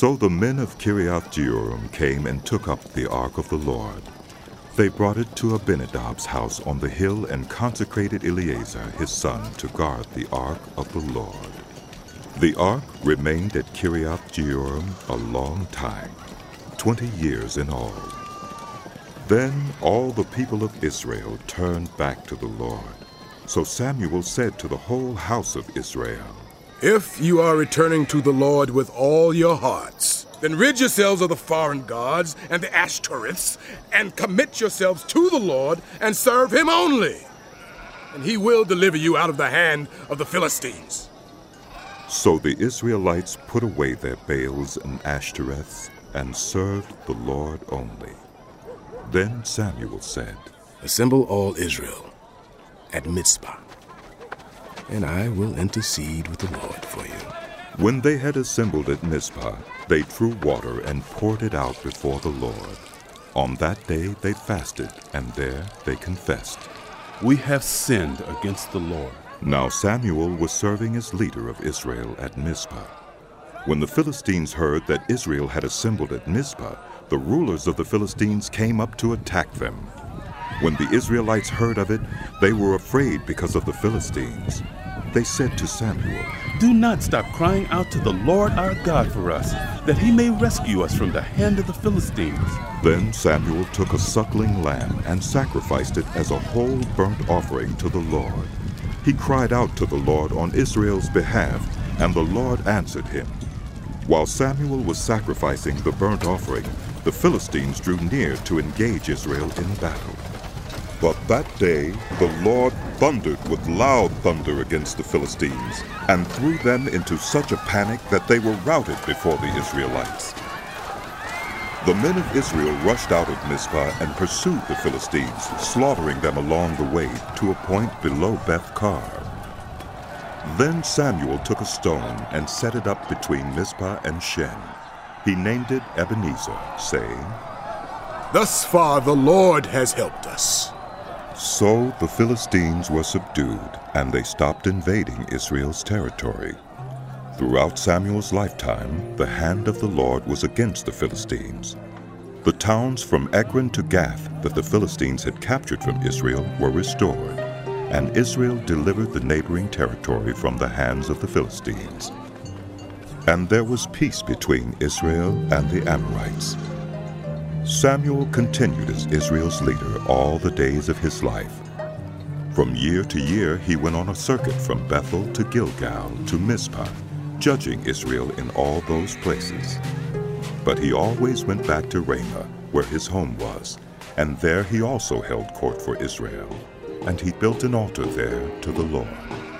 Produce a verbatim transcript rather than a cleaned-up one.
So the men of Kiriath-Jearim came and took up the ark of the Lord. They brought it to Abinadab's house on the hill and consecrated Eleazar his son to guard the ark of the Lord. The ark remained at Kiriath-Jearim a long time, twenty years in all. Then all the people of Israel turned back to the Lord. So Samuel said to the whole house of Israel, "If you are returning to the Lord with all your hearts, then rid yourselves of the foreign gods and the Ashtoreths, and commit yourselves to the Lord and serve him only, and he will deliver you out of the hand of the Philistines." So the Israelites put away their Baals and Ashtoreths and served the Lord only. Then Samuel said, "Assemble all Israel at Mizpah, and I will intercede with the Lord for you." When they had assembled at Mizpah, they drew water and poured it out before the Lord. On that day they fasted, and there they confessed, "We have sinned against the Lord." Now Samuel was serving as leader of Israel at Mizpah. When the Philistines heard that Israel had assembled at Mizpah, the rulers of the Philistines came up to attack them. When the Israelites heard of it, they were afraid because of the Philistines. They said to Samuel, "Do not stop crying out to the Lord our God for us, that he may rescue us from the hand of the Philistines." Then Samuel took a suckling lamb and sacrificed it as a whole burnt offering to the Lord. He cried out to the Lord on Israel's behalf, and the Lord answered him. While Samuel was sacrificing the burnt offering, the Philistines drew near to engage Israel in battle. But that day the Lord thundered with loud thunder against the Philistines, and threw them into such a panic that they were routed before the Israelites. The men of Israel rushed out of Mizpah and pursued the Philistines, slaughtering them along the way to a point below Beth-kar. Then Samuel took a stone and set it up between Mizpah and Shen. He named it Ebenezer, saying, "Thus far the Lord has helped us." So the Philistines were subdued, and they stopped invading Israel's territory. Throughout Samuel's lifetime, the hand of the Lord was against the Philistines. The towns from Ekron to Gath that the Philistines had captured from Israel were restored, and Israel delivered the neighboring territory from the hands of the Philistines. And there was peace between Israel and the Amorites. Samuel continued as Israel's leader all the days of his life. From year to year he went on a circuit from Bethel to Gilgal to Mizpah, judging Israel in all those places. But he always went back to Ramah, where his home was, and there he also held court for Israel, and he built an altar there to the Lord.